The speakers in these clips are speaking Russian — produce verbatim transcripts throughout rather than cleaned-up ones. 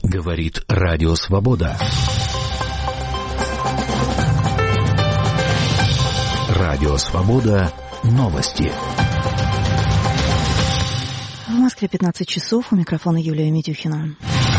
Говорит Радио Свобода. Радио Свобода. Новости. В Москве пятнадцать часов. У микрофона Юлия Митюхина.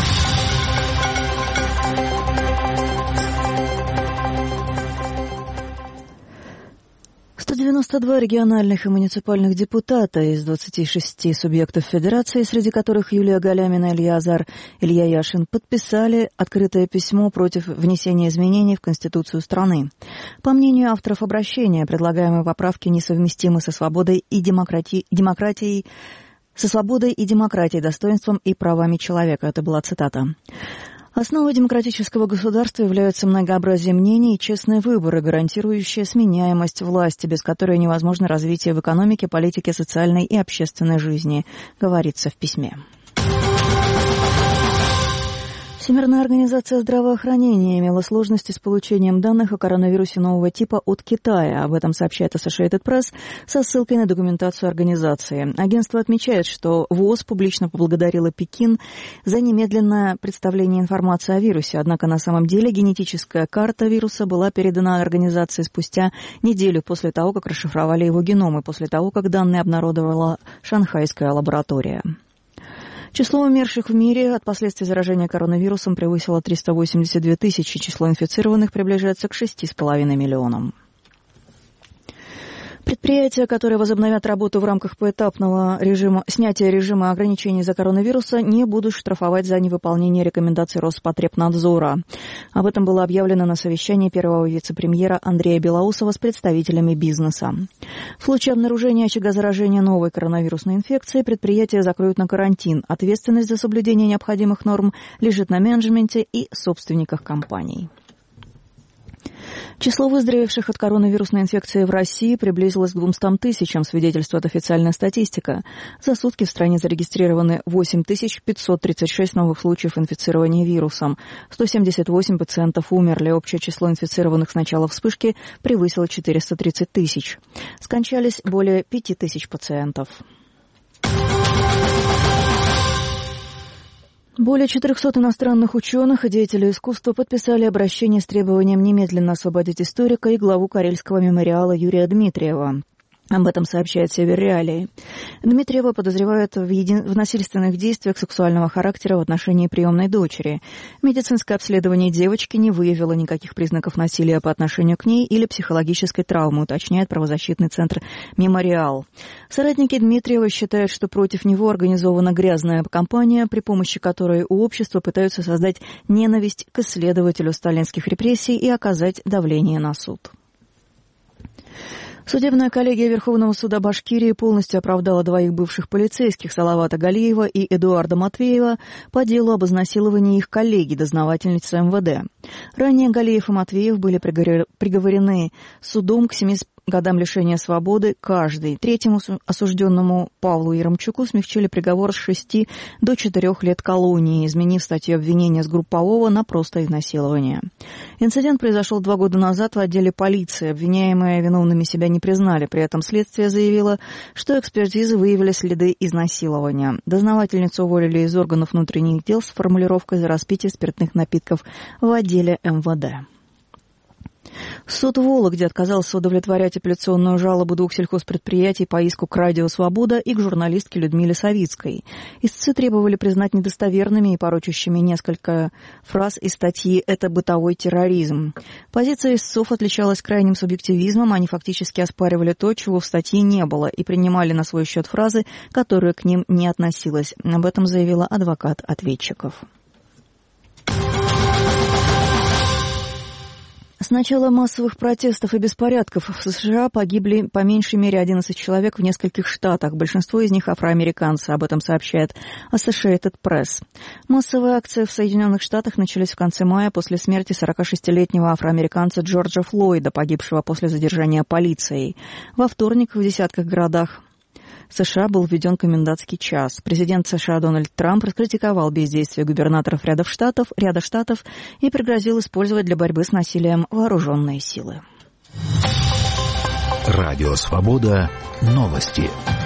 сто девяносто два региональных и муниципальных депутата из двадцати шести субъектов Федерации, среди которых Юлия Галямина, Илья Азар, Илья Яшин, подписали открытое письмо против внесения изменений в Конституцию страны. По мнению авторов обращения, предлагаемые поправки несовместимы со свободой и демократией, демократией, со свободой и демократией, достоинством и правами человека. Это была цитата. Основой демократического государства являются многообразие мнений и честные выборы, гарантирующие сменяемость власти, без которой невозможно развитие в экономике, политике, социальной и общественной жизни, говорится в письме. Всемирная организация здравоохранения имела сложности с получением данных о коронавирусе нового типа от Китая. Об этом сообщает Associated Press со ссылкой на документацию организации. Агентство отмечает, что ВОЗ публично поблагодарило Пекин за немедленное представление информации о вирусе. Однако на самом деле генетическая карта вируса была передана организации спустя неделю после того, как расшифровали его геном и после того, как данные обнародовала шанхайская лаборатория. Число умерших в мире от последствий заражения коронавирусом превысило триста восемьдесят две тысячи. Число инфицированных приближается к шести с половиной миллионам. Предприятия, которые возобновят работу в рамках поэтапного режима, снятия режима ограничений из-за коронавируса, не будут штрафовать за невыполнение рекомендаций Роспотребнадзора. Об этом было объявлено на совещании первого вице-премьера Андрея Белоусова с представителями бизнеса. В случае обнаружения очага заражения новой коронавирусной инфекцией предприятия закроют на карантин. Ответственность за соблюдение необходимых норм лежит на менеджменте и собственниках компаний. Число выздоровевших от коронавирусной инфекции в России приблизилось к двумстам тысячам, свидетельствует официальная статистика. За сутки в стране зарегистрированы восемь тысяч пятьсот тридцать шесть новых случаев инфицирования вирусом. сто семьдесят восемь пациентов умерли. Общее число инфицированных с начала вспышки превысило четыреста тридцать тысяч. Скончались более пяти тысяч пациентов. Более четырехсот иностранных ученых и деятелей искусства подписали обращение с требованием немедленно освободить историка и главу Карельского мемориала Юрия Дмитриева. Об этом сообщает Север Реалии. Дмитриева подозревают в, еди... в насильственных действиях сексуального характера в отношении приемной дочери. Медицинское обследование девочки не выявило никаких признаков насилия по отношению к ней или психологической травмы, уточняет правозащитный центр «Мемориал». Соратники Дмитриева считают, что против него организована грязная кампания, при помощи которой у общества пытаются создать ненависть к исследователю сталинских репрессий и оказать давление на суд. Судебная коллегия Верховного суда Башкирии полностью оправдала двоих бывших полицейских Салавата Галиева и Эдуарда Матвеева по делу об изнасиловании их коллеги, дознавательницы эм вэ дэ. Ранее Галиев и Матвеев были приговорены судом к семи годам лишения свободы каждый. Третьему осужденному Павлу Яремчуку смягчили приговор с шести до четырех лет колонии, изменив статью обвинения с группового на просто изнасилование. Инцидент произошел два года назад в отделе полиции. Обвиняемые виновными себя не признали. При этом следствие заявило, что экспертизы выявили следы изнасилования. Дознавательницу уволили из органов внутренних дел с формулировкой за распитие спиртных напитков в отделе эм вэ дэ. Суд в Вологде отказался удовлетворять апелляционную жалобу двух сельхозпредприятий по иску к «Радио Свобода» и к журналистке Людмиле Савицкой. Истцы требовали признать недостоверными и порочащими несколько фраз из статьи «Это бытовой терроризм». Позиция истцов отличалась крайним субъективизмом, они фактически оспаривали то, чего в статье не было, и принимали на свой счет фразы, которые к ним не относилась. Об этом заявила адвокат ответчиков. С начала массовых протестов и беспорядков в США погибли по меньшей мере одиннадцать человек в нескольких штатах. Большинство из них афроамериканцы. Об этом сообщает Associated Press. Массовые акции в Соединенных Штатах начались в конце мая после смерти сорокашестилетнего афроамериканца Джорджа Флойда, погибшего после задержания полицией. Во вторник в десятках городах США был введен комендантский час. Президент США Дональд Трамп раскритиковал бездействие губернаторов ряда штатов, ряда штатов и пригрозил использовать для борьбы с насилием вооруженные силы. Радио Свобода. Новости.